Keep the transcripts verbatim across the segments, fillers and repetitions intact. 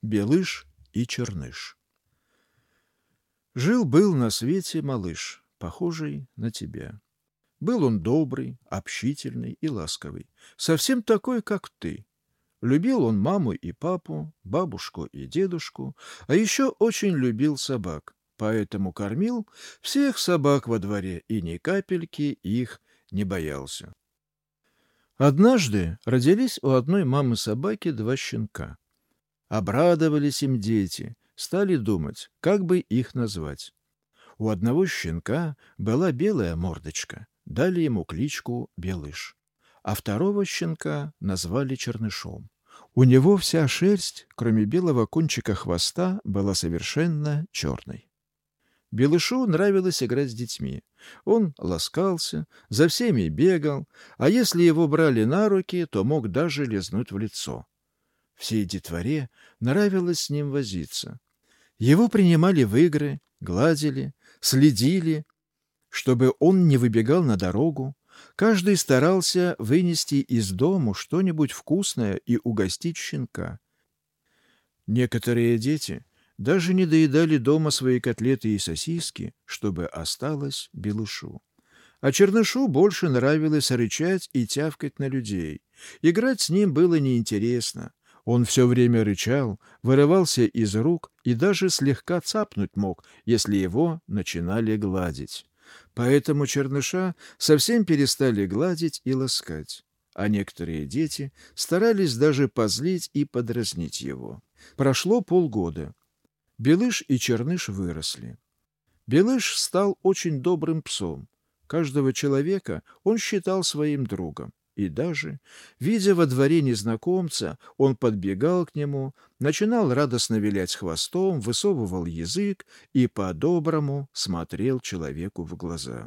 Белыш и Черныш. Жил-был на свете малыш, похожий на тебя. Был он добрый, общительный и ласковый, совсем такой, как ты. Любил он маму и папу, бабушку и дедушку, а еще очень любил собак, поэтому кормил всех собак во дворе и ни капельки их не боялся. Однажды родились у одной мамы собаки два щенка. Обрадовались им дети, стали думать, как бы их назвать. У одного щенка была белая мордочка, дали ему кличку Белыш, а второго щенка назвали Чернышом. У него вся шерсть, кроме белого кончика хвоста, была совершенно черной. Белышу нравилось играть с детьми. Он ласкался, за всеми бегал, а если его брали на руки, то мог даже лизнуть в лицо. Всей детворе нравилось с ним возиться. Его принимали в игры, гладили, следили, чтобы он не выбегал на дорогу. Каждый старался вынести из дому что-нибудь вкусное и угостить щенка. Некоторые дети даже не доедали дома свои котлеты и сосиски, чтобы осталось Белышу. А Чернышу больше нравилось рычать и тявкать на людей. Играть с ним было неинтересно. Он все время рычал, вырывался из рук и даже слегка цапнуть мог, если его начинали гладить. Поэтому Черныша совсем перестали гладить и ласкать, а некоторые дети старались даже позлить и подразнить его. Прошло полгода. Белыш и Черныш выросли. Белыш стал очень добрым псом. Каждого человека он считал своим другом. И даже, видя во дворе незнакомца, он подбегал к нему, начинал радостно вилять хвостом, высовывал язык и по-доброму смотрел человеку в глаза.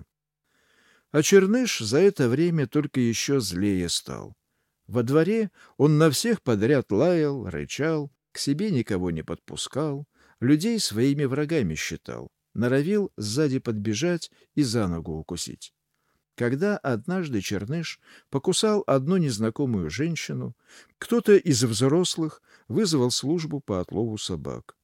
А Черныш за это время только еще злее стал. Во дворе он на всех подряд лаял, рычал, к себе никого не подпускал, людей своими врагами считал, норовил сзади подбежать и за ногу укусить. Когда однажды Черныш покусал одну незнакомую женщину, кто-то из взрослых вызвал службу по отлову собак.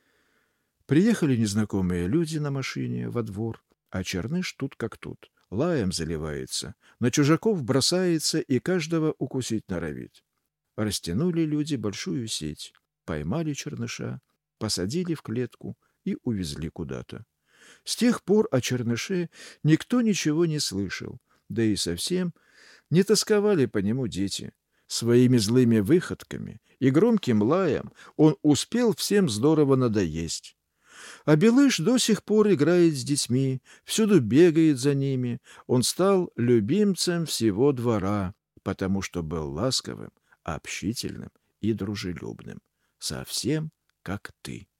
Приехали незнакомые люди на машине во двор, а Черныш тут как тут, лаем заливается, на чужаков бросается и каждого укусить норовит. Растянули люди большую сеть, поймали Черныша, посадили в клетку и увезли куда-то. С тех пор о Черныше никто ничего не слышал, да и совсем не тосковали по нему дети. Своими злыми выходками и громким лаем он успел всем здорово надоесть. А Белыш до сих пор играет с детьми, всюду бегает за ними. Он стал любимцем всего двора, потому что был ласковым, общительным и дружелюбным, совсем как ты.